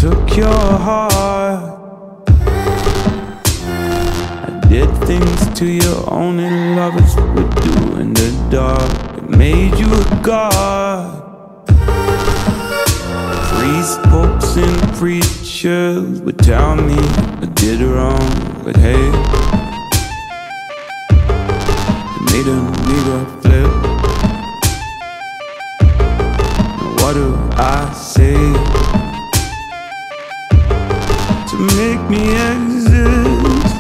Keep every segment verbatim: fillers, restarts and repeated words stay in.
took your heart. I did things to you only lovers would do in the dark. It made you a god. Priests, popes, and preachers would tell me I did wrong, but hey, it made a nigga flip. What do I say to make me exist?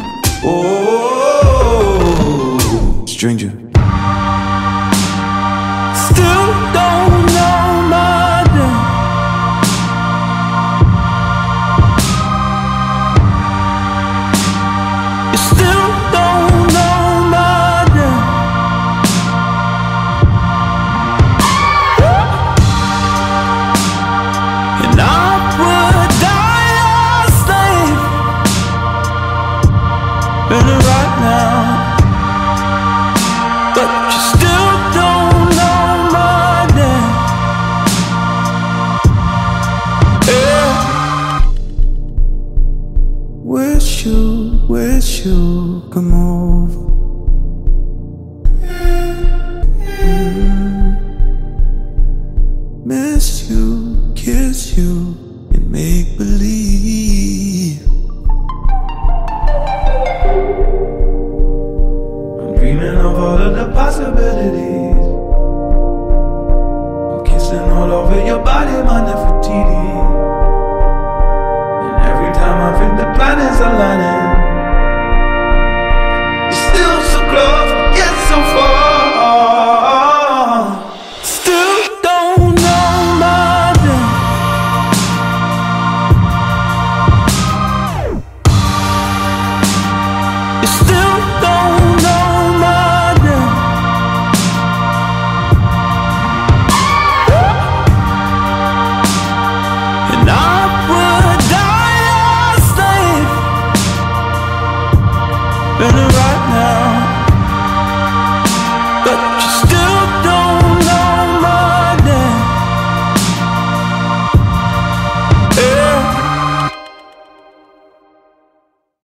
Oh, stranger. Still don't know my name. You still don't know my name. And I would die a slave, better right now. But you still don't know my name. Yeah. Wish you, wish you come over. Mm. Miss you, kiss you, and make believe.